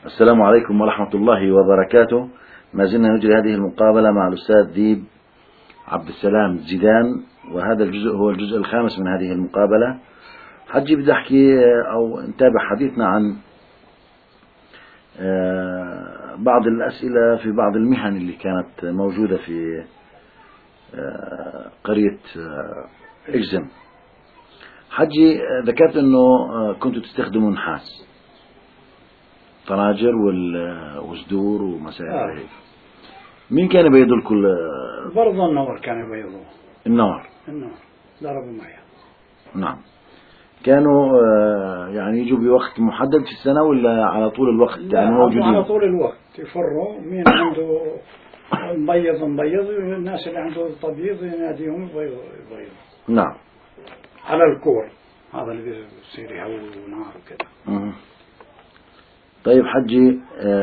السلام عليكم ورحمة الله وبركاته. ما زلنا نجري هذه المقابلة مع الأستاذ ديب عبد السلام زيدان، وهذا الجزء هو الجزء الخامس من هذه المقابلة. حجي بدي أحكي أو نتابع حديثنا عن بعض الأسئلة في بعض المهن اللي كانت موجودة في قرية إجزم. حجي ذكرت أنه كنتوا تستخدموا نحاس، طناجر والزدور ومسائل هيك. مين كان بيدوا الكل؟ برضه النور كان بيضوه. النور ضربوا معي. نعم. كانوا يعني يجوا بوقت محدد في السنة ولا على طول الوقت؟ يعني موجودين على طول الوقت، يفروا مين عنده مبيض والناس اللي عنده تبييض يناديهم يبيض. نعم. على الكور هذا اللي بيصير يهوي نار وكذا. طيب حجي،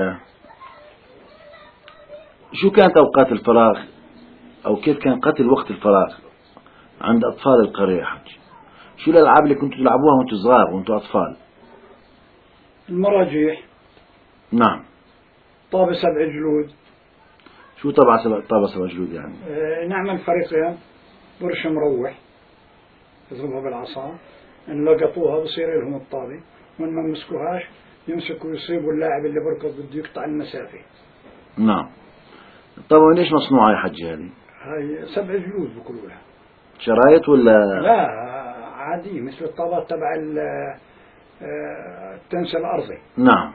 شو كانت أوقات الفراغ أو كيف كان قتل وقت الفراغ عند أطفال القرية حجي؟ شو الألعاب اللي كنتوا تلعبوها وانتوا صغار وانتوا أطفال؟ المراجيح. نعم. طابة 7 جلود. شو طابة 7 جلود يعني؟ نعمل فريقين، برش مروح يضربها بالعصا، إن لقطوها بصير لهم الطابة، وإن ما مسكوهاش يمسكوا يصيبوا اللاعب اللي بركض بده يقطع المسافة. نعم. طبعا ليش مصنوعة يا حجي هذه؟ هاي 7 جلود بقولوا لها. شرايط ولا؟ لا عادي مثل الطابات تبع التنس الأرضي. نعم.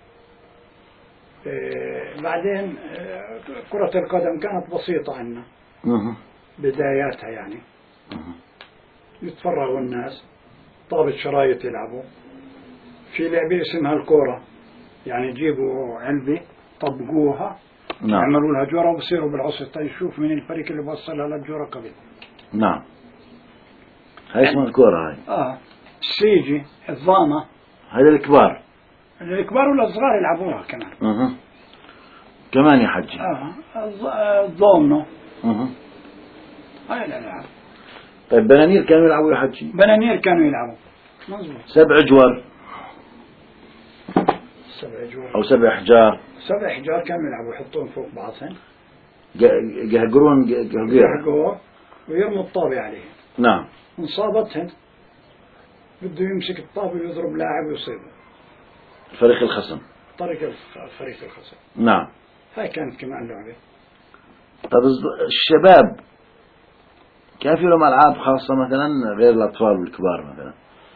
بعدين كرة القدم كانت بسيطة عندنا بداياتها يعني. يتفرغوا الناس، طابة شرايط يلعبوا. في لعبة اسمها الكورة، يعني يجيبوا علبة طبقوها. نعم. يعملوا لها جورة وبصيروا بالعصر يشوف من الفريق اللي بوصلها للجورة قبل. نعم. هاي اسمها الكورة هاي. السيجي، الضامة. هذا الكبار. الكبار ولا الصغار يلعبوها كمان. كمان يا حجي. الضامنة. هاي الألعاب. طيب بنانير كانوا يلعبوا يا حجي؟ بنانير كانوا يلعبوا. مظبوط. 7 جوار. 7 جوار. أو 7 أحجار. 7 أحجار كانوا يلعبوا يحطون فوق بعضهم. يهجرون يهجروا ويرموا الطابة عليه. نعم. انصابتهن بده يمسك الطابة ويضرب لاعب ويصيبه. فريق الخصم. فريق الخصم. نعم. هاي كانت كمان لعبة. طب الشباب كان في لهم ألعاب خاصة مثلا غير الأطفال والكبار مثلا؟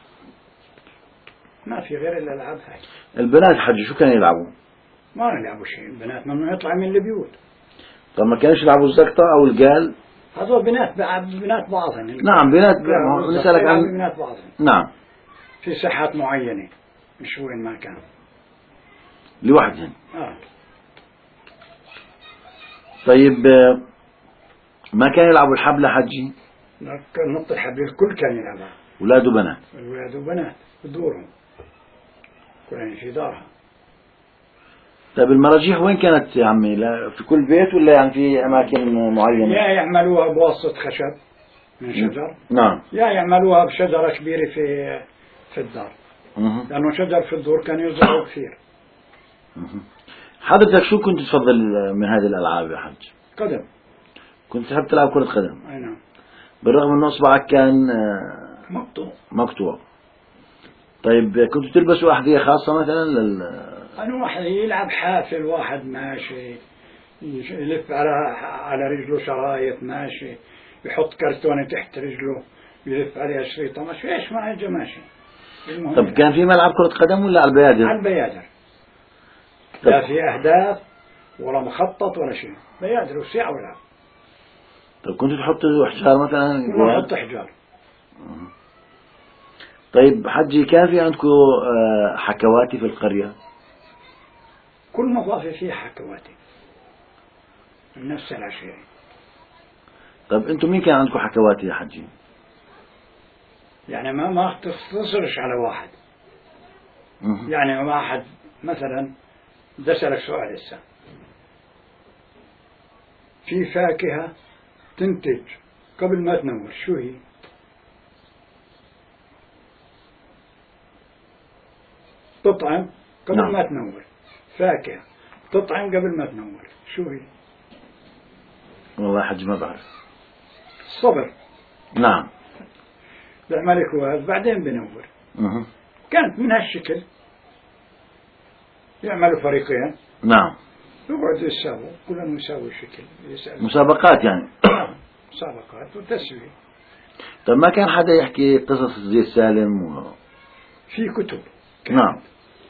ما في غير الألعاب هاي. البنات حجي شو كانوا يلعبوا؟ ما يلعبوا شيء، البنات ممنوع يطلع من البيوت. طب ما كانش يلعبوا الزقطة أو القال؟ هذول بنات بعضهم. نعم بنات. نسألك عن بنات بعضهم. نعم. في ساحات معينة مش وين ما كان. لوحدهم. طيب ما كان يلعبوا الحبل حجي؟ نط الحبل الكل كان يلعبها. أولاد وبنات. أولاد وبنات بدورهم. كلهم في دارها. طيب المراجيح وين كانت يا عمي؟ في كل بيت ولا يعني في أماكن معينة؟ يا يعملوها بواسطة خشب من شجر. نعم. يا يعملوها بشجرة كبيرة في الدار. لأنه شجر في الدور كان يزرعوا كثير. حضرتك شو كنت تفضل من هذه الألعاب يا حج؟ قدم. كنت تحب تلعب كرة قدم؟ أي نعم. بالرغم أن إصبعك كان مقطوع. طيب كنت تلبسوا أحذية خاصة مثلا أنا واحد يلعب حافل، واحد ماشي يلف على رجله شرايط ماشي، يحط كرتونة تحت رجله يلف عليها شريطة ماشي، إيش ما أجا ماشي. طب كان في ملعب كرة قدم ولا على البيادر؟ على البيادر. لا في أهداف ولا مخطط ولا شيء، بيادر وساعة ولعب. طب كنتوا تحطوا حجار مثلا؟ نحط حجار. طيب حجي كان في عندكم حكواتي في القرية؟ كل مضافة فيها حكواتي من نفس العشيرة. طب انتم مين كان عندكم حكواتي يا حجي؟ يعني ما تختصرش على واحد. يعني واحد مثلا بدي أسألك سؤال هسه. في فاكهة تنتج قبل ما تنور، شو هي؟ تطعم قبل ما تنور، فاكهة تطعم قبل ما تنور، شو هي؟ والله حج ما بعرف. الصبر. نعم. الملك وهذا بعدين بنور. كانت من هالشكل، يعملوا فريقين. نعم. يقعدوا يساووا، كلهم يساوي شكل، يسألوا. مسابقات يعني. مسابقات وتسوية. طب ما كان حدا يحكي قصص زي سالم في كتب. نعم.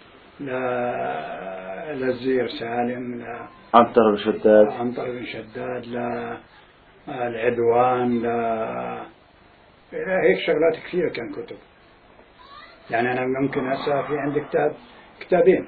لا للزير سالم، لا عنتر بن شداد، عنتر بن شداد، لا العدوان، لا هيك شغلات كثيرة كان كتب. يعني أنا ممكن هسه في عندي كتابين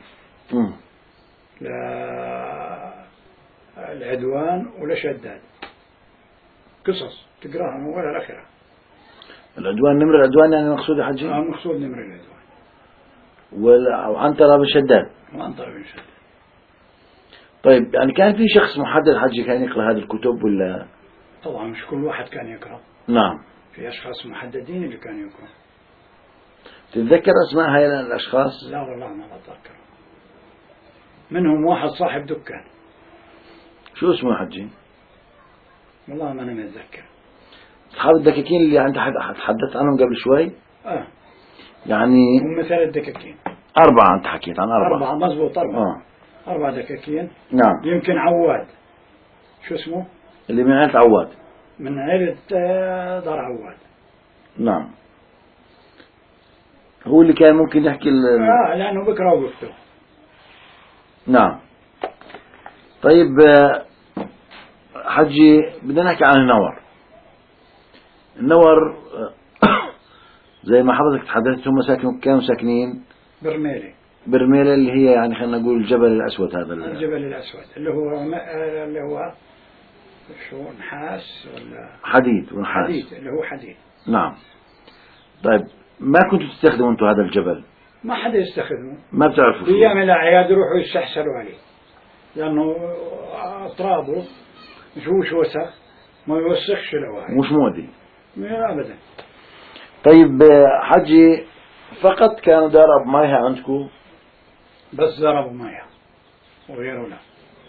لا العدوان ولا شداد، قصص تقراها من أولها لآخرها. العدوان نمر العدوان يعني مقصود يا حجي؟ مقصود نمر العدوان. وعنتر بن شداد. وعنتر بن شداد. طيب يعني كان في شخص محدد حجي كان يقرأ هذه الكتب ولا؟ طبعا مش كل واحد كان يقرأ. نعم. في أشخاص محددين اللي كانوا يقرأ. تتذكر أسماء هاي الأشخاص؟ لا والله ما بتذكر. منهم واحد صاحب دكان. شو اسمه حجي؟ والله ما أنا متذكر. أصحاب الدكاكين اللي أنت تحدثت عنهم قبل شوي؟ يعني هم مثل الدكاكين. 4 أنت حكيت عن 4. 4 مزبوط 4. 4 دكاكين. نعم. يمكن عواد. شو اسمه؟ اللي من عيلة عواد. من عيلة دار عواد. نعم. هو اللي كان ممكن يحكي لأنه بكره وبكتب. نعم. طيب حجي بدنا نحكي عن النور. النور زي ما حضرتك تحدثت هم كانوا ساكنين برميلة اللي هي يعني خلينا نقول الجبل الأسود. هذا الجبل الأسود اللي هو شو نحاس ولا حديد ونحاس. حديد اللي هو حديد. نعم. طيب ما كنتوا تستخدموا انتم هذا الجبل؟ ما حدا يستخدمه. ما بتعرفوا في أيام الأعياد يروحوا يستحسروا عليه لأنه أطرابه مش وسخ، ما يوسخش الأواعي، مش مودي أبدا. طيب حجي فقط كانوا دار مياه عندكم؟ بس ضربوا مياه وغيره لا.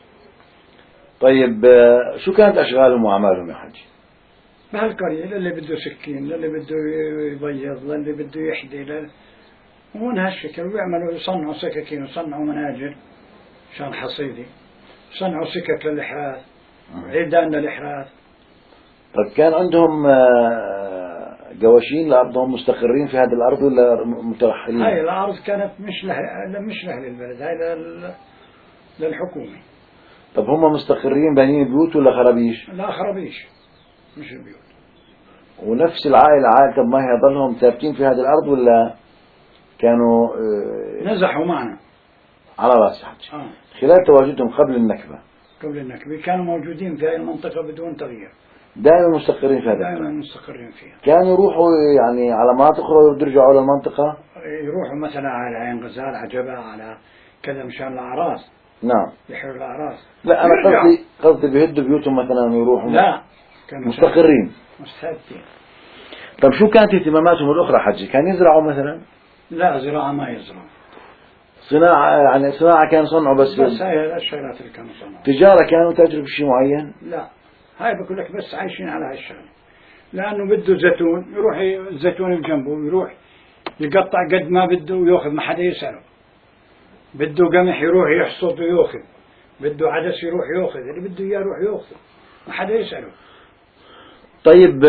طيب شو كانت أشغالهم وأعمالهم يا حجي؟ بهالقرية للي بده سكين، للي بده يبيض، للي بده يحدي، ومن هالشكل ويعملوا يصنعوا سكاكين ويصنعوا مناجر عشان حصيدي، يصنعوا سكك للإحراث عيدان للإحراث. طيب كان عندهم قواشين لأرضهم مستقرين في هذه الأرض ولا مترحلين؟ هاي الأرض كانت مش لأهل البلد، هاي للحكومة. طب هم مستقرين بانين بيوت ولا خرابيش؟ لا خرابيش مش البيوت. ونفس العائلة عائلة ما يضلهم ثابتين في هذه الأرض ولا كانوا نزحوا معنا على رأس حج خلال تواجدهم قبل النكبة؟ قبل النكبة كانوا موجودين في هذه المنطقة بدون تغيير، دائما مستقرين في هذا. دائما مستقرين فيها. كانوا يروحوا يعني على مناطق أخرى ويرجعوا للمنطقة؟ يروحوا مثلا على عين غزال، على جبل، على كذا مشان الأعراس. نعم. يحروا الأعراس. لا أنا قصدي بيهدوا بيوتهم مثلا ويروحوا. لا كانوا مستقرين مستثبتين. طب شو كانت اهتماماتهم الأخرى حجي؟ كان يزرعوا مثلا؟ لا زراعة ما يزرعوا. صناعة يعني صناعة كان صنعوا بس هاي الشغلات اللي كانوا صنعوا. تجارة كانوا تاجروا بشيء معين؟ لا هاي بقول لك بس عايشين على هاي الشغلة، لأنه بده زيتون يروح الزيتون بجنبه يروح يقطع قد ما بده ويأخذ، ما حدا يسأله. بده قمح يروح يحصد ويأخذ، بده عدس يروح يأخذ، اللي بده إياه يروح يأخذ، ما حدا يسأله. طيب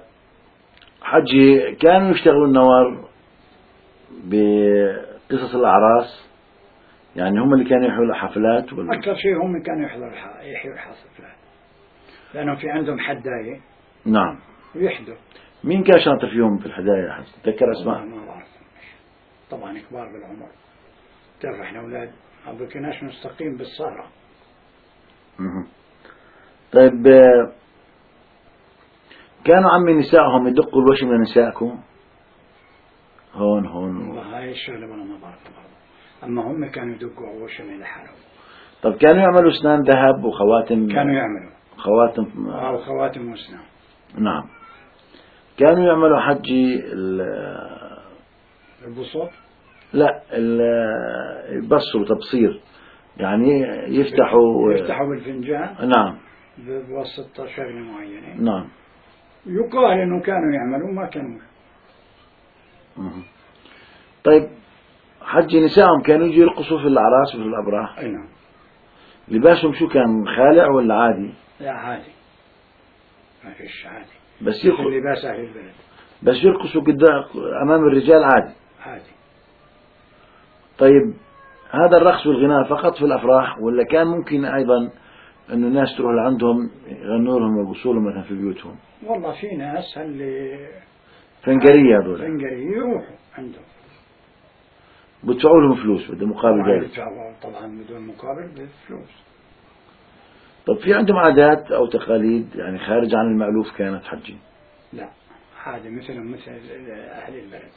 حجي كانوا يشتغلوا النوار بقصص الأعراس، يعني هم اللي كانوا يحيوا الحفلات ولا؟ أكثر شيء هم كانوا يحيوا الحفلات، لأنهم في عندهم حداية. نعم. ويحدوا. مين كان شاطر فيهم في الحداية حجي؟ تذكر أسماء؟ ما بعرف طبعا كبار بالعمر، تعرف احنا أولاد ما بكناش نستقيم بالصحراء. طيب كانوا عمي نسائهم يدقوا الوشم لنسائكم؟ هون والله هاي الشغلة أنا ما بعرفها برضه، أما هم كانوا يدقوا وشم لحالهم. طب كانوا يعملوا أسنان ذهب وخواتم؟ كانوا يعملوا خواتم خواتم وأسنان. نعم. كانوا يعملوا حجي البسط؟ لا يبصروا تبصير يعني يفتحوا بالفنجان. نعم. بواسطة شغلة معينة. نعم. يقال إنه كانوا يعملون ما كانوا. طيب حجي نسائهم كانوا يجوا يرقصوا في الأعراس وفي الأبراح؟ أي نعم. لباسهم شو كان، خالع ولا عادي؟ لا عادي، ما فيش عادي، بس لباس أهل البلد. بس يرقصوا قدام أمام الرجال عادي؟ عادي. طيب هذا الرقص والغناء فقط في الأفراح ولا كان ممكن أيضا أن الناس تروح لعندهم يغنوا لهم ويرقصوا لهم مثلا في بيوتهم؟ والله في ناس اللي فنجرية هذول فنجرية يروحوا عندهم بدفعوا لهم فلوس بدون مقابل ذلك. طبعا بدون مقابل بفلوس. طب في عندهم عادات أو تقاليد يعني خارج عن المألوف كانت حجي؟ لا عادي مثل أهل البلد.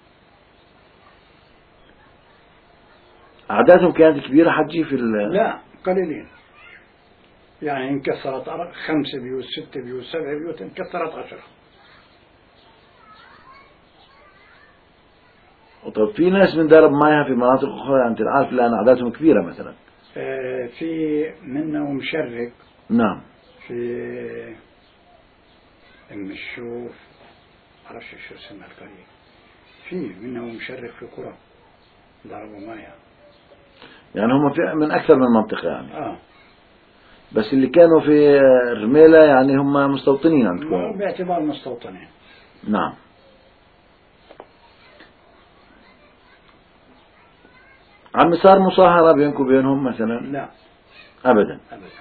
أعدادهم كانت كبيرة حجي في لا قليلين، يعني انكسرت 5 بيوت 6 بيوت 7 بيوت، انكسرت 10. طب في ناس من دار مايها في مناطق أخرى يعني تعرف الآن أعدادهم كبيرة مثلا؟ في منهم مشرق. نعم. في الشوف معرفش شو اسمها القرية، في منهم مشرق في قرى ضربوا مايها، يعني هم من أكثر من منطقة يعني. بس اللي كانوا في رميلة يعني هم مستوطنين عندكم؟ باعتبار مستوطنين. نعم. عم صار مصاهرة بينكم وبينهم مثلا؟ لا أبدا.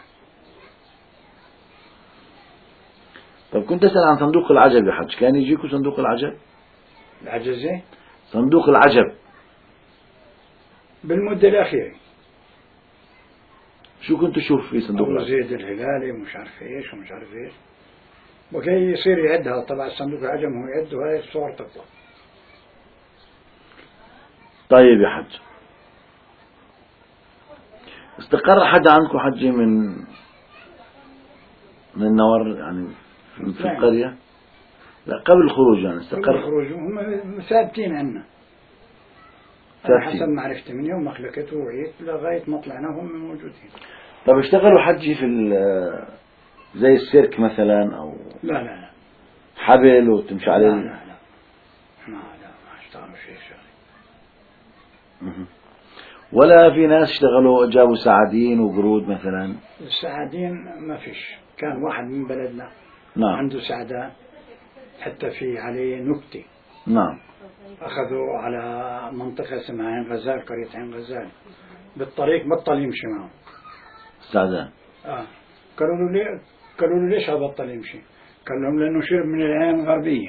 طب كنت أسأل عن صندوق العجب يا حج، كان يجيكم صندوق العجب؟ العجزة؟ صندوق العجب بالمدة الأخيرة. شو كنت تشوف في صندوق العجب؟ زيد الهلالي مش عارف ايش ومش عارف ايش، وكي يصير يعدها طبعا صندوق العجب هو يعد وهي الصور تطلع. طيب يا حج، استقر حد عنكم حجي من النور يعني في القرية؟ لا قبل الخروج يعني استقر. قبل الخروج هم ثابتين عنا حسب معرفتي من يوم ما خلقته وعيت لغاية ما طلعنا هم موجودين. طب اشتغلوا حجي في زي السيرك مثلا أو لا حبل وتمشي عليه؟ لا ما اشتغلوا شيء ولا في ناس اشتغلوا جابوا سعادين وقرود مثلا؟ السعادين ما فيش، كان واحد من بلدنا نعم عنده سعدان حتى في عليه نكتة. نعم. أخذوا على منطقة اسمها عين غزال، قرية عين غزال، بالطريق بطل يمشي معهم سعدان. قالوا له ليش بطل يمشي؟ قال لهم لأنه شرب من العين الغربية،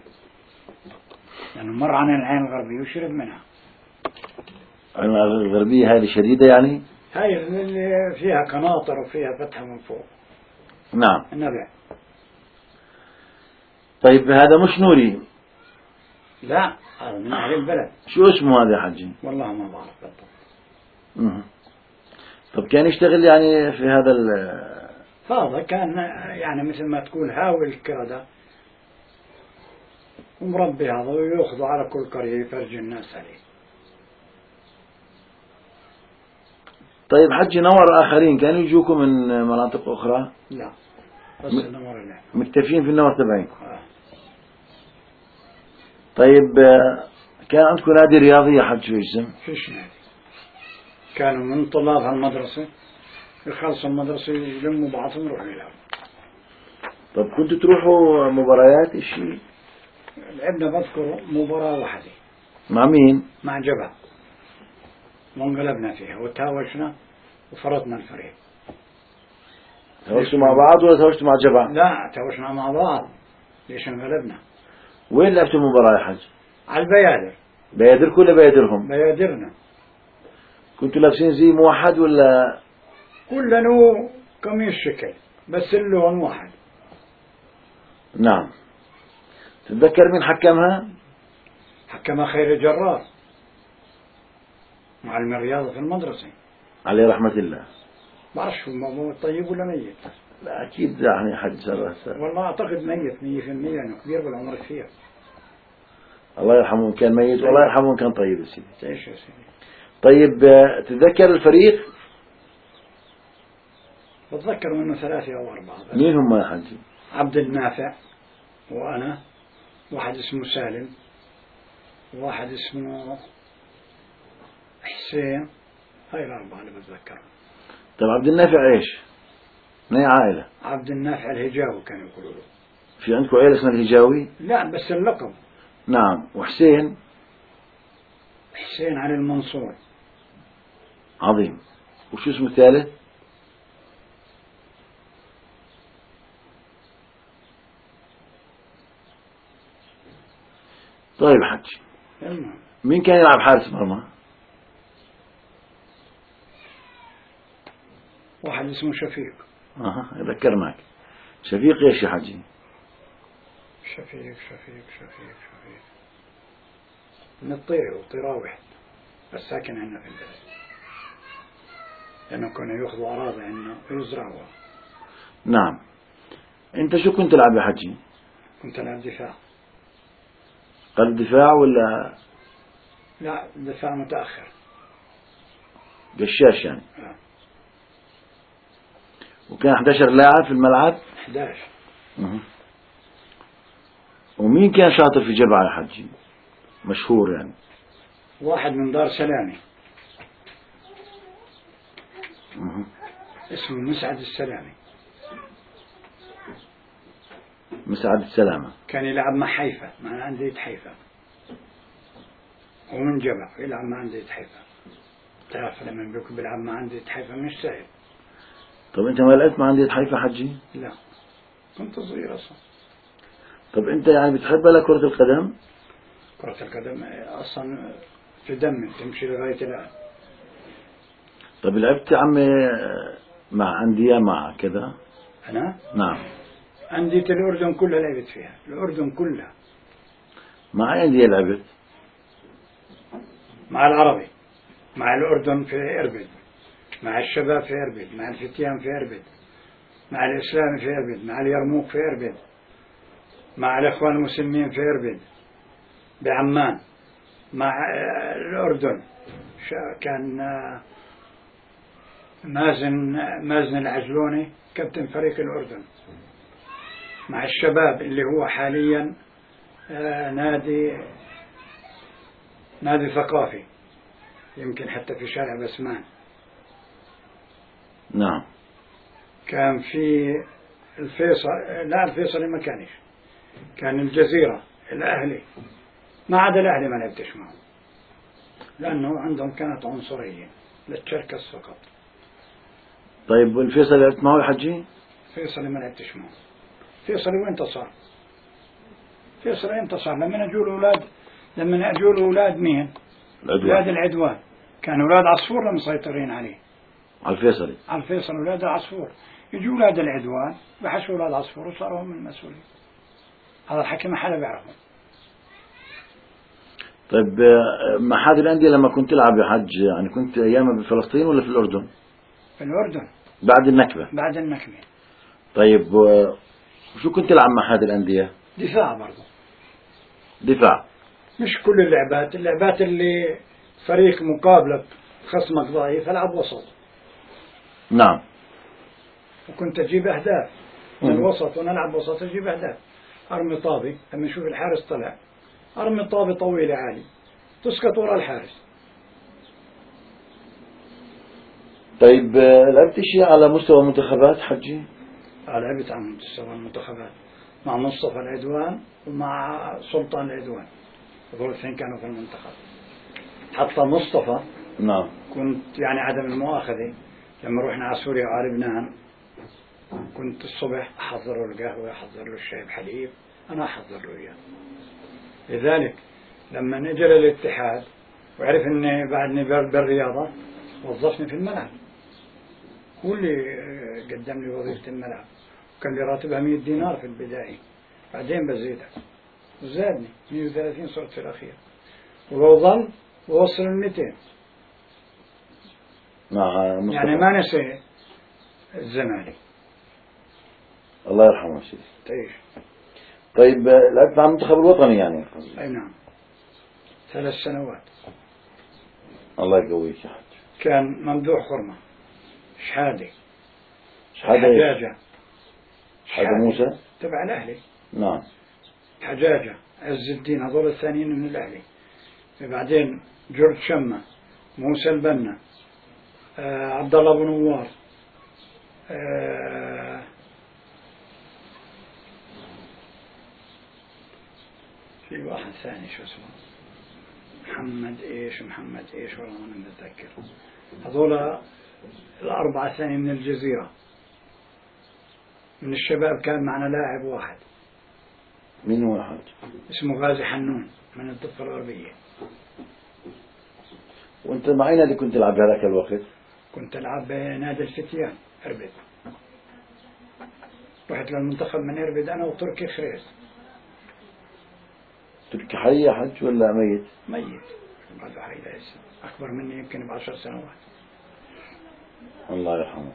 لأنه مر عن العين الغربية وشرب منها. الغربية هذه شديدة يعني؟ هاي اللي فيها قناطر وفيها فتحة من فوق. نعم. النبع. طيب هذا مش نوري؟ لا هذا من أهل البلد. شو اسمه هذا يا حجي؟ والله ما بعرف بالضبط. طب كان يشتغل يعني في هذا هذا كان يعني مثل ما تقول هاوي الكردة ومربي هذا ويأخذوا على كل قرية يفرج الناس عليه. طيب حجي نور آخرين كانوا يجوكم من مناطق أخرى؟ لا بس النور اللي مكتفين في النور تبعينكم. طيب كان عندكم نادي رياضي يا حج شو اسم؟ فيش نادي، كانوا من طلاب هالمدرسة يخلصوا المدرسة يلموا بعضهم يروحوا يلعبوا. طب كنتوا تروحوا مباريات اشي؟ لعبنا بذكر مباراة واحدة. مع مين؟ مع جبهة، وانقلبنا فيها وتهاوشنا وفرطنا الفريق. تهاوشتوا مع بعض ولا تهاوشتوا مع جبهة؟ لا تهاوشنا مع بعض. ليش انقلبنا؟ وين لعبتوا المباراة يا حج؟ على البيادر. بيادركم ولا بيادرهم؟ بيادرنا. كنتوا لابسين زي موحد ولا؟ كلنا قميص شكل بس اللون واحد. نعم. تتذكر مين حكمها؟ حكمها خير الجرار، معلم الرياضة في المدرسة عليه رحمة الله. بعرفش هو طيب ولا ميت؟ لا أكيد يعني حج سنة. والله أعتقد ميت 100%، يعني كبير بالعمر كثير. الله يرحمه كان ميت والله يرحمه كان طيب يا سيدي. تعيش يا سيدي. طيب تتذكر الفريق؟ بتذكر منه 3 أو 4. مين هم يا حجي؟ عبد النافع وأنا، واحد اسمه سالم، وواحد اسمه حسين. هاي ال4 اللي بتذكرهم. طيب عبد النافع إيش؟ من أي عائلة؟ عبد النافع الهجاوي كانوا يقولوا له. في عندكم عائلة اسمها الهجاوي؟ لا بس اللقب. نعم. وحسين؟ حسين علي المنصور. عظيم. وشو اسمه الثالث؟ طيب حجي، مين كان يلعب حارس مرمى؟ واحد اسمه شفيق. ذكرناك. شفيق ايش يا حجي؟ شفيق من الطير وطيراوح، بس ساكن عندنا في البلد، لأنه كانوا يأخذوا أراضي عندنا ويزرعوها. نعم. أنت شو كنت تلعب يا حجي؟ كنت ألعب دفاع. قلب دفاع ولا؟ لا، دفاع متأخر. قشاش يعني. وكان 11 لاعب في الملعب؟ 11. ومين كان شاطر في جبعة يا حجي؟ مشهور يعني. واحد من دار سلامي اسمه مسعد السلامي. مسعد السلامة. كان يلعب مع حيفا، مع أندية حيفا، ومن جبع يلعب مع أندية حيفا. تعرف لما بيكون بيلعب مع أندية حيفا مش سهل. طب أنت ما لعبت مع أندية حيفا حجي؟ لا، كنت صغير أصلا. طب أنت يعني بتحب لك كرة القدم؟ كرة القدم أصلا في دمي، تمشي لغاية الآن. طب لعبت يا عمي مع أندية مع كذا؟ أنا؟ نعم. أندية الأردن كلها لعبت فيها، الأردن كلها. مع أي أندية لعبت؟ مع العربي، مع الأردن في إربد، مع الشباب في إربد، مع الفتيان في إربد، مع الإسلام في إربد، مع اليرموك في إربد، مع الإخوان المسلمين في إربد بعمان، مع الأردن كان مازن العجلوني كابتن فريق الأردن، مع الشباب اللي هو حاليا نادي ثقافي، يمكن حتى في شارع بسمان. نعم. كان في الفيصل، لا الفيصل ما كانش، كان الجزيرة الأهلي، ما عدا الأهلي ما لعبتش معه، لأنه عندهم كانت عنصرية للتشركس فقط. طيب والفيصل لعبت معه يا حجي؟ فيصل ما لعبتش معه. فيصل وين صار؟ فيصل امتى صار؟ لما اجوا الاولاد مين؟ اولاد العدوان، كانوا اولاد عصفور مسيطرين عليه. على الفيصلي. على الفيصل اولاد العصفور، يجوا اولاد العدوان بحشوا اولاد عصفور وصاروا هم المسؤولين. هذا الحكي ما حدا بيعرفه. طيب مع هذه الأندية لما كنت تلعب يا حج، يعني كنت أيامها بفلسطين ولا في الأردن؟ في الأردن. بعد النكبة. بعد النكبة. طيب وشو كنت تلعب مع هذه الأندية؟ دفاع برضه. دفاع. مش كل اللعبات اللي فريق مقابلك خصمك ضعيف العب وسط. نعم. وكنت أجيب أهداف من الوسط، ونلعب وسط أجيب أهداف. أرمي طابي لما نشوف الحارس طلع، أرمي طابي طويلة عالي تسقط وراء الحارس. طيب لعبت شيء على مستوى منتخبات حجي؟ لعبت على مستوى المنتخبات مع مصطفى العدوان ومع سلطان العدوان، هذول الاثنين كانوا في المنتخب. حتى مصطفى نعم كنت يعني عدم المؤاخذة لما رحنا على سوريا وعلى لبنان، كنت الصبح أحضر له القهوة، أحضر له الشاي بحليب، أنا أحضر له إياه. لذلك لما نجي للاتحاد وعرف إني بعدني بالرياضة وظفني في الملعب، هو اللي قدم لي وظيفة الملعب، وكان لي راتبها 100 دينار في البداية، بعدين بزيدها وزادني 130 صرت في الأخير، ولو ظل ووصل 200. مع مصطفى. يعني ما نسي الزمالك. الله يرحمه سيدي. تعيش. طيب لعبت مع المنتخب الوطني يعني؟ أي نعم 3 سنوات. الله يقويك يا حج. كان ممدوح خرمة، حجاجة هذا موسى تبع الأهلي. نعم. حجاجة، عز الدين، هذول الثانيين من الأهلي. بعدين جورج شمة، موسى البنا، عبد الله بن نوار، في واحد ثاني شو اسمه محمد ايش والله ما متذكر. هذول الأربعة الثانيين من الجزيرة. من الشباب كان معنا لاعب واحد. من واحد اسمه غازي حنون من الضفة الغربية. وانت معين اللي كنت تلعب بهذاك الوقت؟ كنت ألعب بنادي الفتيان إربد. رحت للمنتخب من إربد أنا وتركي خريس. تركي حي يا حج ولا ميت؟ ميت بعد حي لسه أكبر مني يمكن ب10 سنوات. الله يرحمه.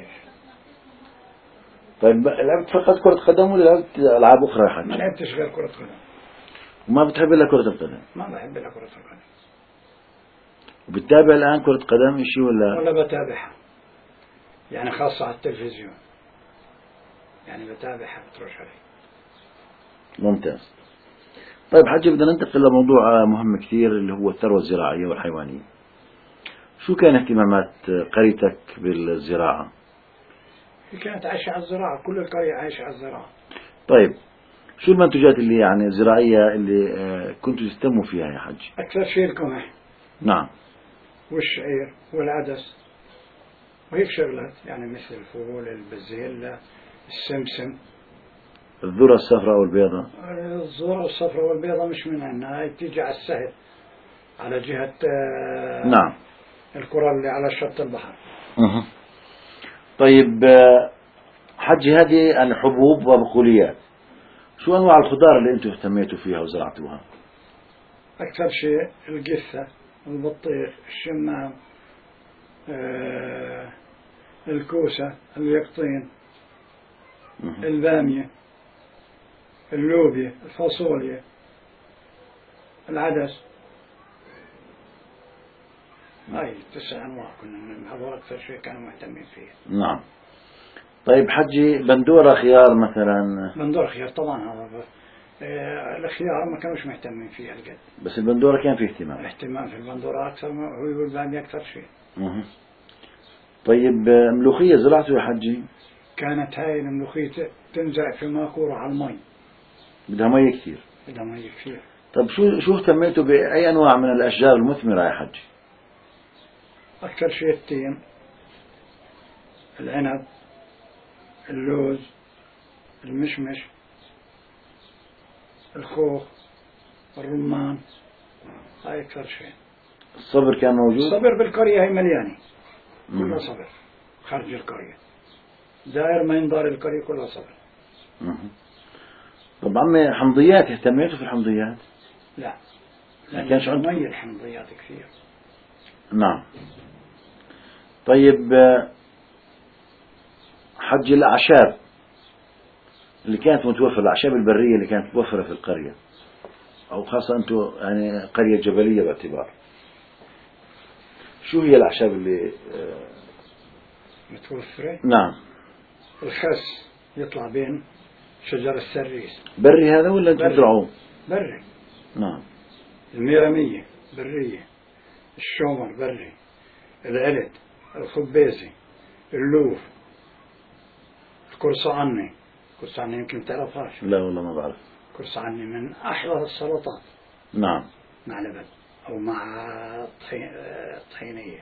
طيب لعبت فقط كرة قدم ولا لعبت ألعاب أخرى يا حج؟ ما لعبتش غير كرة قدم. وما بتحب إلا كرة القدم؟ ما بحب إلا كرة القدم. وبتتابع الآن كرة قدم شيء ولا بتابعها يعني خاصة على التلفزيون يعني بتابعها بتروش علي. ممتاز. طيب حجي بدنا ننتقل لموضوع مهم كثير اللي هو الثروة الزراعية والحيوانية. شو كان اهتمامات قريتك بالزراعة؟ كانت عايشة على الزراعة، كل القرية عايشة على الزراعة. طيب شو المنتجات اللي يعني الزراعية اللي كنتوا تهتموا فيها يا حج؟ أكثر شيء القمح. نعم. والشعير والعدس وهيك شغلات يعني مثل الفول، البزيلة، السمسم. الذرة الصفراء والبيضاء؟ الذرة الصفراء والبيضاء مش من عندنا، هاي بتيجي على السهل على جهة نعم القرى اللي على شط البحر. طيب حجي هذه الحبوب وبقوليات، شو أنواع الخضار اللي أنتم اهتميتوا فيها وزرعتوها؟ أكثر شيء القثة، البطيخ، الشمام، الكوسة، اليقطين، البامية، اللوبيا، الفاصوليا، العدس. هاي 9 أنواع كنا من هذول أكثر شيء كانوا مهتمين فيه. نعم. طيب حجي بندورة خيار مثلا؟ بندورة خيار طبعا هذا الخيار ما كانوش مهتمين فيها القد. بس البندورة كان فيه اهتمام في البندورة أكثر هو البامية أكثر شيء. طيب ملوخية زرعتوا يا حجي؟ كانت هاي الملوخية تنزع في ماكورة على المي. بدها مي كثير. بدها مي كثير. طيب شو اهتميتوا بأي أنواع من الأشجار المثمرة يا حجي؟ أكثر شيء التين، العنب، اللوز، المشمش، الخوخ، الرمان. هاي أكثر شيء. الصبر كان موجود؟ الصبر بالقرية هي مليانة كلها صبر. خارج القرية داير ما ينضار القرية كلها صبر. طب عمي حمضيات اهتميتوا في الحمضيات؟ لا ما كانش عندكم مي الحمضيات كثير. نعم. طيب حج الأعشاب اللي كانت متوفرة، الأعشاب البرية اللي كانت متوفرة في القرية، أو خاصة أنتم يعني قرية جبلية باعتبار، شو هي الأعشاب اللي متوفرة؟ نعم. الخس يطلع بين شجر السريس. بري هذا ولا تزرعوه؟ بري. نعم. الميرمية برية، الشومر بري، العلد، الخبيزي، اللوف، القرصاني. القرصاني يمكن تعرفهاش. لا والله ما بعرف. القرصاني من أحلى السلطات. نعم. مع لبن أو مع طحينية.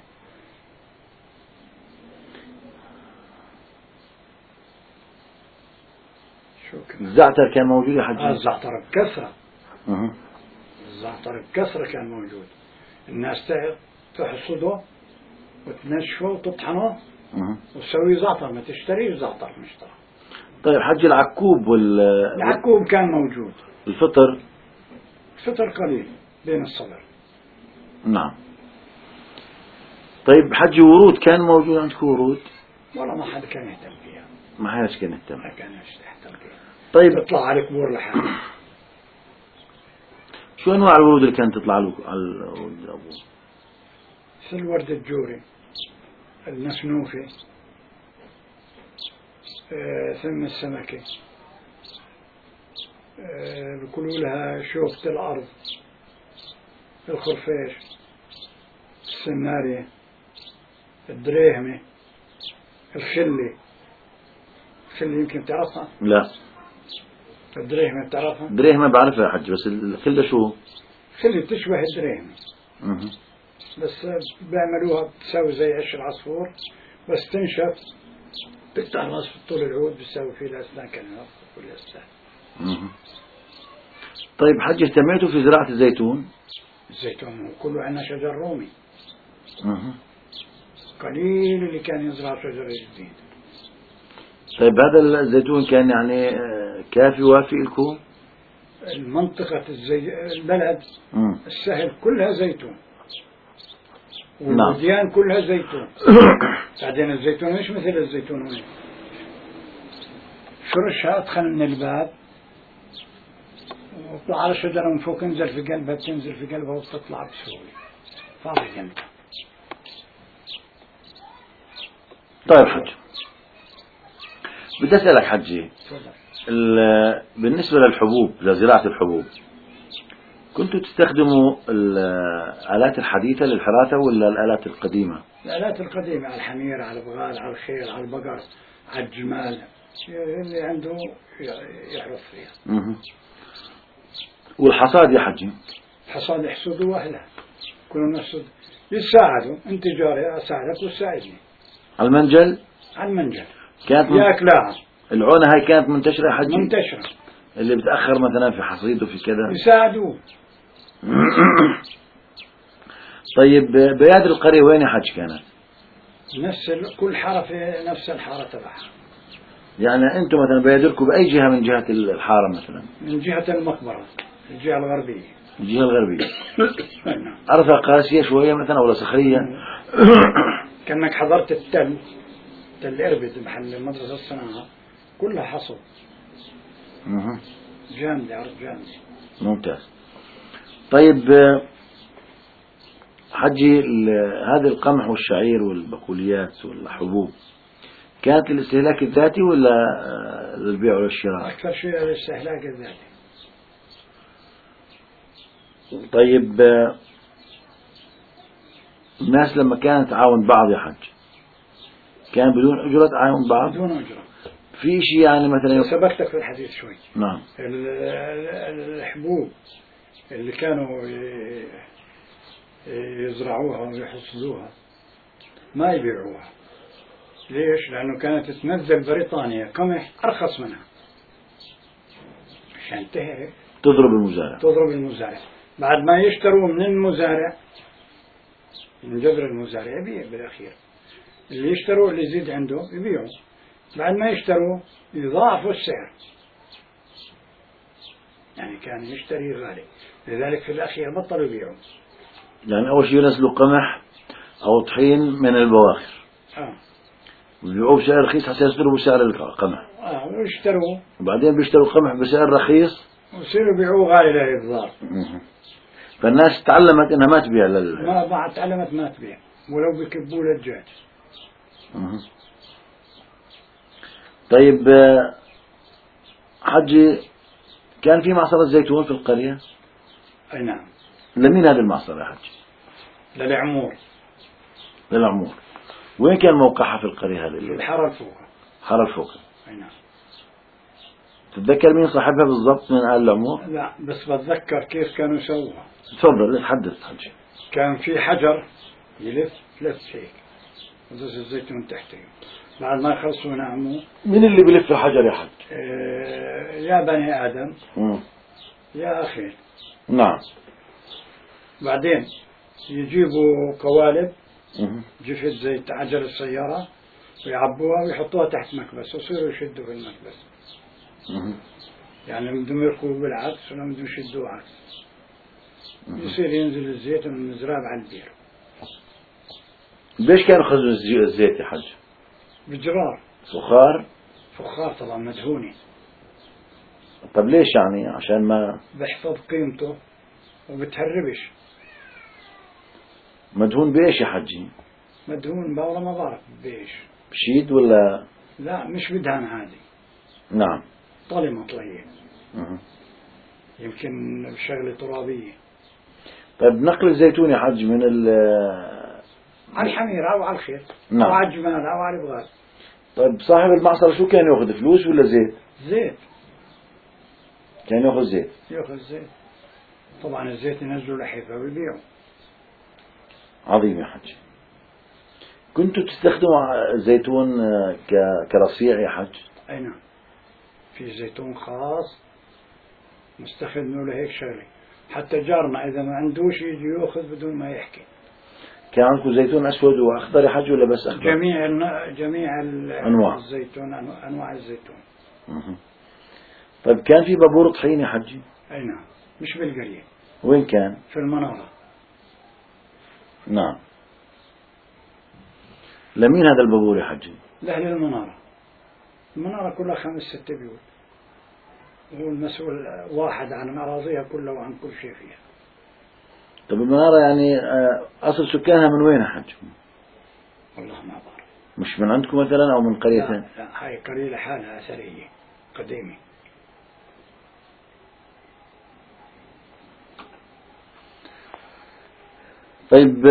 الزعتر كان موجود يا حجي؟ الزعتر بكثرة. الزعتر بكثرة كان موجود. الناس تحصده وتنشفه وتطحنه وتسوي زعتر، ما تشتريه زعتر مشترى. طيب حجي العكوب العكوب كان موجود. الفطر قليل بين الصبر. نعم. طيب حجي ورود كان موجود عندكم ورود؟ والله ما حد كان يهتم فيها. ما حدش كان يهتم. ما كان يهتم فيها. طيب تطلع على القبور لحالها. شو أنواع الورود اللي كانت تطلع على الورود أبو؟ مثل الورد الجوري، النسنوفي، ثم السمكة، بيقولوا لها شوفة الأرض، الخرفيش، السنارية، الدريهمة، الخلي يمكن تعرفها؟ لا. الدريهمة بتعرفها؟ الدريهمة بعرفها يا حج، بس الخلة شو؟ الخلي بتشبه الدريهمة بس بيعملوها بتساوي زي عش العصفور، بس تنشف بتقرص في طول العود، بتساوي فيه الأسنان كالنار والأسنان. طيب حج، اهتميتوا في زراعة الزيتون؟ الزيتون كله عندنا شجر رومي. قليل اللي كان يزرع شجر جديد. طيب هذا الزيتون كان يعني كافي وافي لكم؟ المنطقة البلد السهل كلها زيتون، والوديان كلها زيتون. بعدين الزيتون مش مثل الزيتون هنا، فرشها أدخل من الباب وطلع على شجرة من فوق، انزل في قلبها، بتنزل في قلبها وبتطلع بسهولة، فاضي جنبها. طيب حج، بدي أسألك حجي، بالنسبة للحبوب، لزراعة الحبوب، كنتوا تستخدموا الآلات الحديثة للحراثة ولا الآلات القديمة؟ الآلات القديمة، على الحمير، على البغال، على الخيل، على البقر، على الجمال، اللي عنده يعرف فيها. والحصاد يا حجي؟ الحصاد يحصدوا أهلها، كلهم يحصد، يساعدوا، أنت جاري أساعدك وتساعدني. على المنجل؟ على المنجل كانت ياكلها. العونة هاي كانت منتشرة يا حجي؟ منتشرة. اللي بتأخر مثلا في حصيد وفي كذا يساعدوه. طيب بيادر القرية وين يا حج كانت؟ كل حارة في نفس الحارة تبعها. يعني أنتم مثلا بيادركم بأي جهة من جهة الحارة مثلا؟ من جهة المقبرة، الجهة الغربية. الجهة الغربية. أرضها قاسية شوية مثلا ولا صخرية؟ كأنك حضرت تل إربد محل مدرسة الصناعة، كلها حصل. جامدة، أرض جامدة. ممتاز. طيب حجي، هذا القمح والشعير والبقوليات والحبوب كانت للاستهلاك الذاتي ولا للبيع والشراء؟ أكثر شيء للاستهلاك الذاتي. طيب الناس لما كانت تعاون بعض يا حج، كان بدون أجرة تعاون بعض؟ بدون أجرة. في شيء يعني مثلا سبقتك في الحديث شوي. نعم. الحبوب اللي كانوا يزرعوها ويحصدوها ما يبيعوها. ليش؟ لأنه كانت تنزل بريطانيا قمح أرخص منها عشان تعرف تضرب المزارع. بعد ما يشتروا من المزارع، من جذر المزارع، يبيع بالأخير. اللي يشتروا اللي يزيد عنده يبيعوا، بعد ما يشتروا يضاعفوا السعر. يعني كان يشتري غالي، لذلك في الأخير بطلوا يبيعوا. يعني أول شيء ينزلوا قمح أو طحين من البواخر ويبيعوه بسعر رخيص حتى يصدروا بسعر القمح. ويشتروا، وبعدين بيشتروا قمح بسعر رخيص ويصيروا يبيعوه غالي للإصدار. فالناس تعلمت إنها ما تبيع ما بعد تعلمت ما تبيع، ولو بيكبوا للدجاج. طيب حجي، كان في معصرة زيتون في القرية؟ أي نعم. لمين هذا المعصرة يا حجي؟ للعمور. وين كان موقعها في القرية هذه؟ في الحارة الفوقة. حارة الفوقة. أي نعم. تتذكر مين صاحبها بالضبط من آل العمور؟ لا، بس بتذكر كيف كانوا يسووها. تفضل تحدث حجي. كان في حجر يلف هيك ودوس الزيتون تحته، بعد ما يخلصوا نعموا. مين اللي بلف الحجر يا حج؟ يا بني آدم يا أخي. نعم. بعدين يجيبوا قوالب جفت زيت عجل السيارة ويعبوها ويحطوها تحت مكبس ويصيروا يشدوا في المكبس. يعني بدهم يركبوا بالعكس ولا بدهم يشدوا عكس. يصير ينزل الزيت من المزراب على البير. ليش كانوا يخزنوا الزيت يا حج؟ بجرار. فخار طبعا مدهوني. طب ليش يعني؟ عشان ما بيحفظ قيمته وبتهربش. مدهون بإيش يا حجي؟ مدهون والله ما بعرف بإيش. بشيد ولا؟ لا مش بدهان عادي. نعم. طلمة طلية. يمكن بشغلة ترابية. طيب نقل الزيتون يا حج من على الحمير أو على الخيل. نعم. أو على الجمال أو على البغال. طيب صاحب المعصرة شو كان يأخذ، فلوس ولا زيت؟ زيت. كان يأخذ زيت. يأخذ زيت. طبعا الزيت ينزلوا لحيفة ويبيعوا. عظيم يا حج. كنتوا تستخدموا الزيتون كرصيع يا حج؟ أي نعم. في زيتون خاص مستخدمه لهيك شغلة. حتى جارنا إذا ما عندوش يجي يأخذ بدون ما يحكي. كان عندكم زيتون أسود وأخضر يا حج ولا بس أخضر؟ جميع أنواع الزيتون، أنواع الزيتون. طيب كان في بابور طحين يا حجي؟ أي نعم. مش بالقرية. وين كان؟ في المنارة. نعم. لمين هذا البابور يا حجي؟ لأهل المنارة. المنارة كلها 5-6 بيوت. هو المسؤول واحد عن أراضيها كلها وعن كل شيء فيها. طب المنارة يعني أصل سكانها من وين يا حج؟ والله ما بعرف. مش من عندكم مثلا أو من قرية ثانية؟ لا هاي قرية لحالها أثرية قديمة. طيب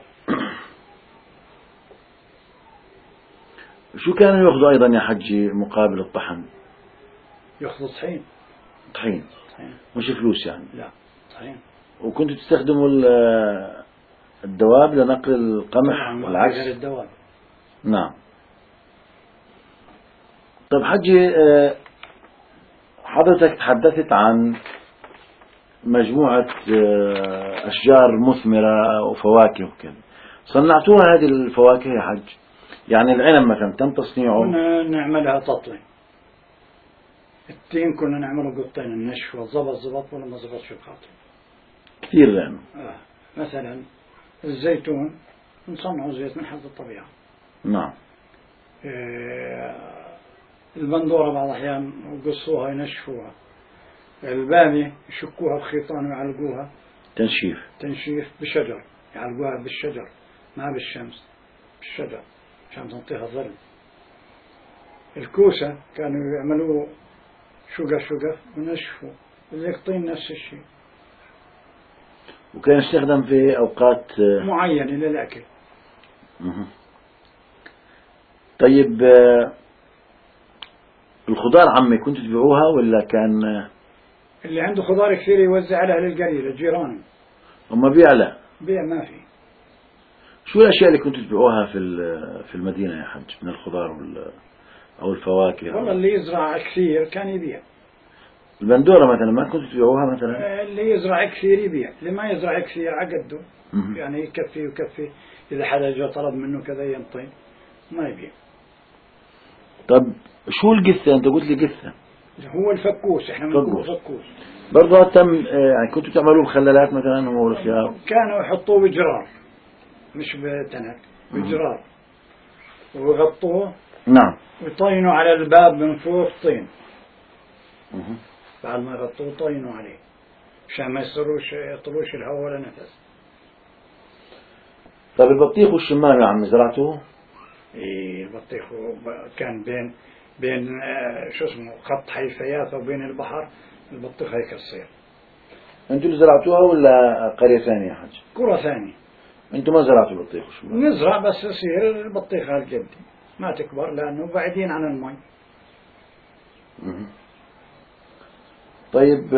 شو كانوا يأخذوا أيضا يا حجي مقابل الطحن؟ يأخذوا طحين. طحين. مش فلوس يعني؟ لا طحين. وكنتوا تستخدموا الدواب لنقل القمح والعكس؟ غير الدواب. نعم. طيب حجي حضرتك تحدثت عن مجموعة أشجار مثمرة وفواكه وكذا، صنعتوها هذه الفواكه يا حج؟ يعني العنب مثلا تم تصنيعه؟ كنا نعملها تطلي. التين كنا نعمله قطين النشوة، زبط ولا ما زبطش الخاطر. كثير لأنه مثلا الزيتون نصنعه زيت من حد الطبيعة. نعم. البندورة بعض الأحيان يقصوها ينشفوها. البامية يشكوها بخيطان ويعلقوها تنشيف بشجر، يعلقوها بالشجر ما بالشمس، بالشجر عشان تنطيها ظل. الكوسة كانوا يعملوه شقف ونشفوا. اليقطين نفس الشيء. وكان يستخدم في أوقات معينة للأكل. طيب الخضار عمي كنتوا تبيعوها ولا كان اللي عنده خضار كثير يوزع على أهل القرية للجيران؟ هم بيع ما في. شو الأشياء اللي كنتوا تبيعوها في المدينة يا حج من الخضار أو الفواكه؟ والله اللي يزرع كثير كان يبيع. البندورة مثلا ما كنتوا تبيعوها مثلا؟ اللي يزرع كثير يبيع، اللي ما يزرع كثير عقده يعني يكفي. إذا حدا جاء طلب منه كذا ينطي ما يبيع. طب شو القثة؟ أنت قلت لي قثة. هو الفكوس، إحنا بنقول فكوس. برضه تم يعني كنتوا تعملوا مخللات مثلا هو والخيار؟ كانوا يحطوه بجرار مش بتنك، بجرار ويغطوه. نعم. ويطينوا على الباب من فوق طين. بعد ما يغطوه طينوا عليه عشان ما يطلوش الهواء ولا نفس. طيب البطيخ والشمام يا عمي زرعتوه؟ ايه البطيخ كان بين شو اسمه خط حيفيات وبين البحر. البطيخ هيك الصير. انتوا اللي زرعتوها ولا قرية ثانية يا حج؟ قرى ثانية. انتوا ما زرعتوا البطيخ والشمام؟ نزرع بس يصير البطيخ هالقد ما تكبر لأنه بعيدين عن المي. طيب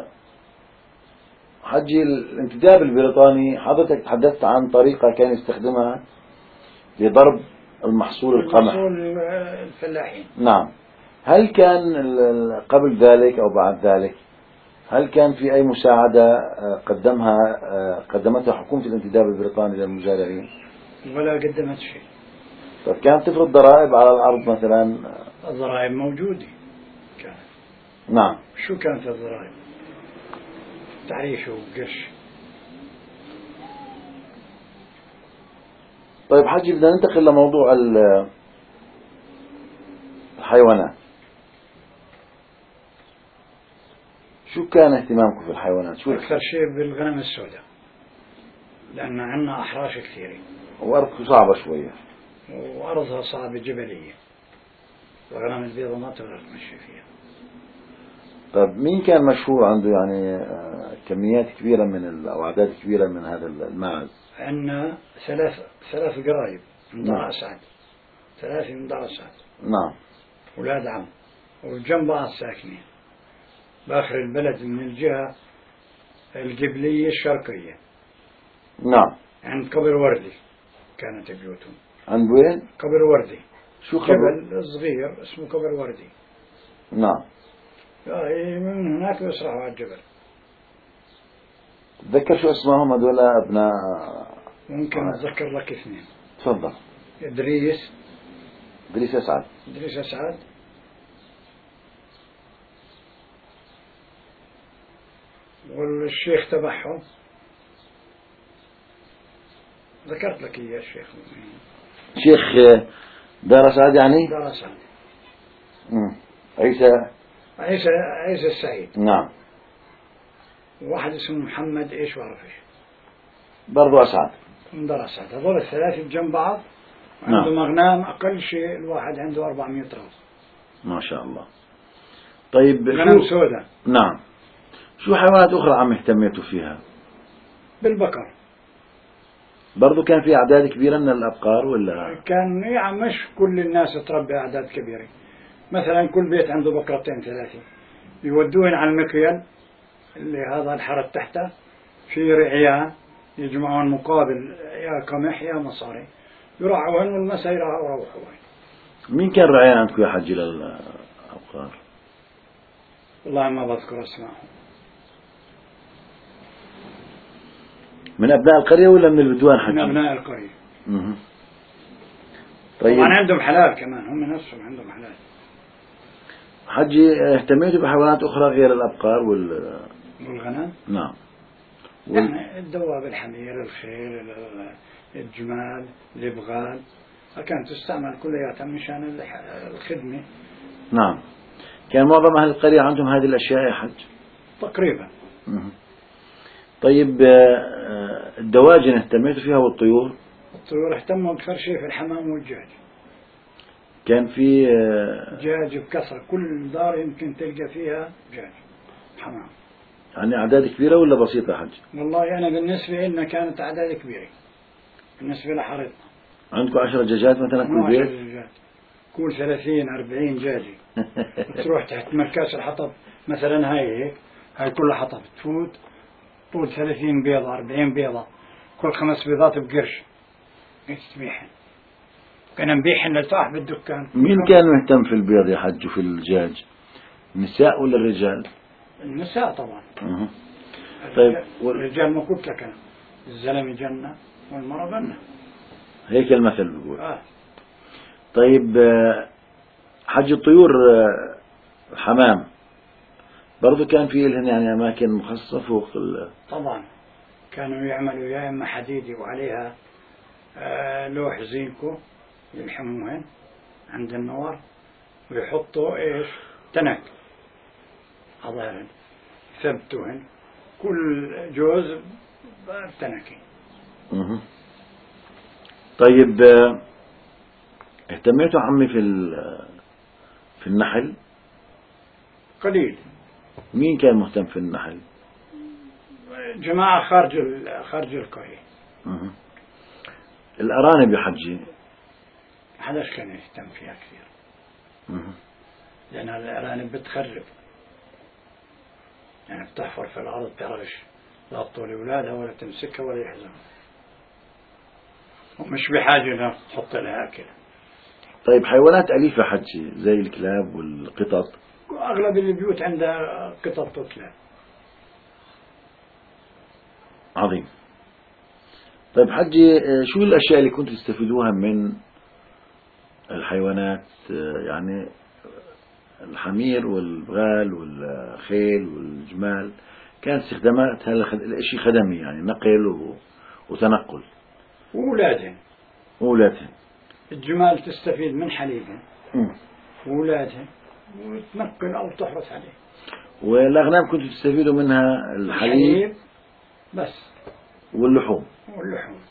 حجي الانتداب البريطاني حضرتك تحدثت عن طريقة كان يستخدمها لضرب المحصول القمح. المحصول الفلاحين. نعم. هل كان قبل ذلك أو بعد ذلك هل كان في أي مساعدة قدمتها حكومة الانتداب البريطاني للمزارعين؟ ولا قدمت شيء. طيب كانت تفرض ضرائب على الأرض مثلا؟ الضرائب موجودة كانت. نعم. شو كانت الضرائب؟ تعريش وقش. طيب حجي بدنا ننتقل لموضوع الحيوانات. شو كان اهتمامكم في الحيوانات؟ شو أكثر شيء بالغنم السوداء لأن عندنا أحراش كثيرة وأرض صعبة شوية وأرضها صعبة جبلية. الغنم البيضاء ما تقدر تمشي فيها. طب مين كان مشهور عنده يعني كميات كبيرة أو أعداد كبيرة من هذا الماعز؟ عندنا ثلاث قرايب من دار نعم. أسعد، 3 من دار أسعد. نعم. أولاد عم، وجنب بعض ساكنين بآخر البلد من الجهة القبلية الشرقية. نعم. عند قبر وردي كانت بيوتهم. عند وين؟ قبر وردي. شو قبر؟ جبل صغير اسمه قبر وردي. نعم. من هناك يسرحوا على الجبل. تذكر شو اسمهم هذول أبناء؟ ممكن أتذكر لك 2. تفضل. إدريس أسعد. إدريس أسعد، والشيخ تبعهم ذكرت لك إياه الشيخ. شيخ دار أسعد يعني؟ دار أسعد. عيسى السعيد. نعم. وواحد اسمه محمد إيش بعرفش برضو أسعد من دار أسعد. هذول الثلاثة جنب بعض، نعم. عندهم أغنام أقل شيء الواحد عنده 400 راس. ما شاء الله. طيب غنم سوداء. نعم. شو حيوانات أخرى عم اهتميتوا فيها؟ بالبقر برضو كان في أعداد كبيرة من الأبقار ولا؟ كان يعني مش كل الناس تربي أعداد كبيرة. مثلا كل بيت عنده 2-3 يودوهن على المكيال اللي هذا الحرة تحته، في رعيان يجمعون مقابل يا قمح يا مصاري، يرعوهن والمساء يروحوا. مين كان رعيان عندكم يا حجي للأبقار؟ والله ما بذكر اسمائهم. من أبناء القرية ولا من البدوان حجي؟ من أبناء القرية. طيب. طبعا عندهم حلال كمان، هم نفسهم عندهم حلال. حجي اهتميتوا بحيوانات أخرى غير الأبقار والغنم؟ نعم. يعني الدواب، الحمير، الخيل، الجمال، الإبغال، كانت تستعمل كلياتها مشان الخدمة. نعم. كان معظم أهل القرية عندهم هذه الأشياء يا حج؟ تقريبا. طيب الدواجن اهتميتوا فيها والطيور؟ الطيور اهتموا أكثر شيء في الحمام والدجاج. كان في دجاج بكثرة، كل دار يمكن تلقى فيها دجاج حمام. يعني أعداد كبيرة ولا بسيطة يا حج؟ والله أنا بالنسبة لنا كانت أعداد كبيرة بالنسبة لحارتنا. عندكم 10 دجاجات مثلا كل بيت؟ 10 دجاجات، كل 30-40 دجاجة. تروح تحت مركز الحطب مثلا، هاي كلها حطب، تفوت طول 30 بيضة 40 بيضة، كل 5 بيضات بقرش تبيعهن. كنا نبيعهن لصاحب الدكان. مين كان مهتم في البيض يا حج وفي الدجاج؟ النساء ولا الرجال؟ النساء طبعا. طيب الرجال ما قلت لك أنا، الزلمة جنة والمرأة جنة، هيك المثل بيقول. طيب حج الطيور الحمام برضو كان في لهن يعني أماكن مخصصة فوق طبعا كانوا يعملوا يا إما حديدي وعليها لوح زينكو يلحموهن عند النوار، ويحطوا تنك على ثبتوهن كل جوز بتنكي. طيب اهتميتوا عمي في النحل؟ قليل. مين كان مهتم في النحل؟ جماعة خارج القرية. الأرانب يا حجي؟ حداش كان يهتم فيها كثير. لأن الأرانب بتخرب، يعني بتحفر في الأرض، تعرفش لا تطول أولادها ولا تمسكها ولا يحزنها، ومش بحاجة إنها تحط لها أكل. طيب حيوانات أليفة حجي زي الكلاب والقطط؟ أغلب البيوت عندها قطط وكلاب. عظيم. طيب حجي شو الأشياء اللي كنتوا تستفيدوها من الحيوانات؟ يعني الحمير والبغال والخيل والجمال كان استخدامات هذا الشيء خدمي، يعني نقل وتنقل. وأولادهم الجمال تستفيد من حليبهم وأولادهم وتنقل أو تحرس عليه. والأغنام كنتوا تستفيدوا منها الحليب بس واللحوم.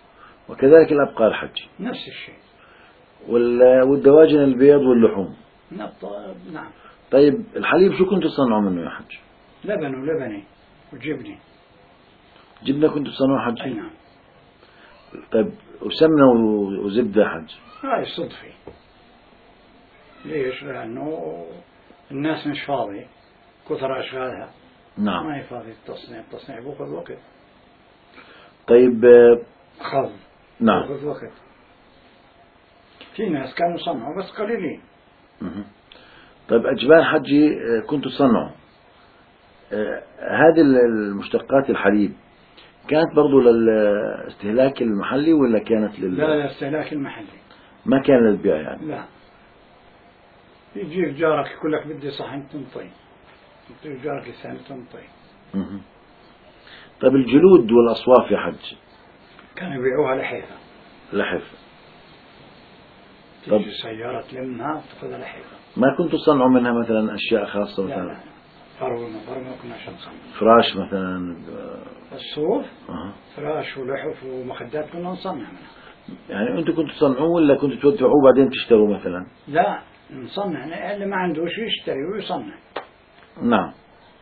وكذلك الأبقار حج نفس الشيء. والدواجن البيض واللحوم نعم. طيب الحليب شو كنتوا تصنعوا منه يا حج؟ لبن ولبني وجبني. جبنة كنتوا تصنعوا حج؟ أي نعم. طيب وسمنة وزبدة حج؟ هاي صدفي. ليش؟ لأنه الناس مش فاضي، كثر أشغالها. نعم. ما هي فاضي التصنيع بأخذ وقت. طيب أخذ. نعم. بأخذ وقت. في ناس كانوا يصنعوا بس قليلين. طيب أجبان حجي كنتوا تصنعوا هذه المشتقات الحليب كانت برضو للاستهلاك المحلي ولا كانت لا للاستهلاك المحلي. ما كان للبيع يعني؟ لا. يجيك جارك يقول لك بدي صحن تنطي، يجيك جارك الثاني تنطي. طيب الجلود والأصواف يا حج؟ كانوا يبيعوها لحيفا. لحف. تيجي سيارة تلمها تأخذها لحيفا. ما كنتوا تصنعوا منها مثلا أشياء خاصة مثلا؟ لا فرو ما كناش نصنع. فراش مثلا؟ الصوف فراش ولحف ومخدات كنا نصنع منها. يعني أنتوا كنتوا تصنعوه ولا كنتوا تودعوه وبعدين تشتروا مثلا؟ لا نصنع، اللي ما عنده شيء يشتري ويصنع. نعم.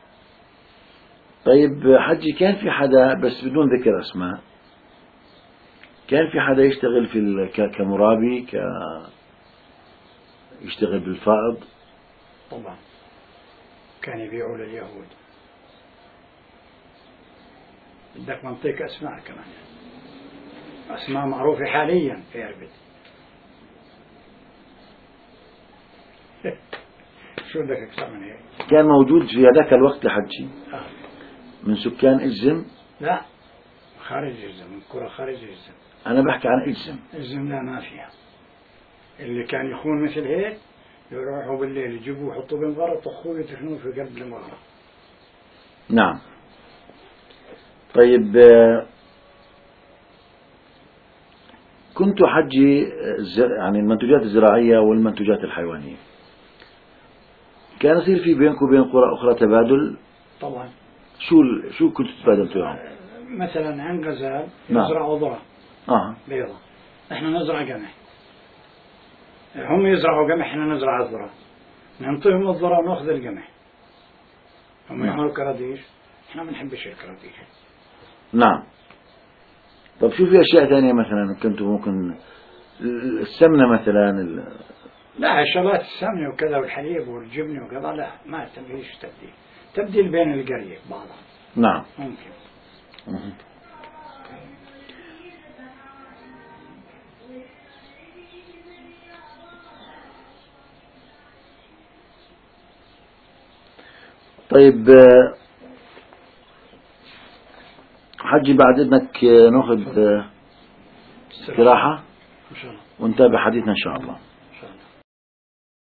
طيب حجي كان في حدا بس بدون ذكر أسماء، كان في حدا يشتغل في كمرابي يشتغل بالفائض؟ طبعا كان يبيعوا لليهود. بدك منطقة أسماء كمان، أسماء معروفة حاليا في أربد. شو بدك أكثر من هيك؟ كان موجود في هذاك الوقت لحجي من سكان إجزم؟ لا خارج إجزم، من كرة خارج إجزم. أنا بحكي عن إجزم. إجزم لا ما فيها. اللي كان يخون مثل هيك يروحوا بالليل يجيبوه يحطوه بالمغارة يطخوه ويدفنوه في قلب المغارة. نعم. طيب كنت حجي يعني المنتوجات الزراعية والمنتوجات الحيوانية كان يصير في بينكم وبين قرى أخرى تبادل؟ طبعا. شو كنت تبادلتوا معهم؟ مثلا عن غزال يزرعوا ذرة بيضة، احنا نزرع قمح. هم يزرعوا قمح احنا نزرع الذرة، نعطيهم الذرة وناخذ القمح. هم يعملوا كراديش، احنا ما بنحبش الكراديش. نعم. طب شو في أشياء ثانية مثلا كنتوا ممكن السمنة مثلا لا شغلات السمنة وكذا والحليب والجبن وكذا لا ما تبيش تبديل بين القرية بعضها. نعم ممكن. طيب حجي بعد إذنك نأخذ استراحة إن شاء الله ونتابع حديثنا إن شاء الله.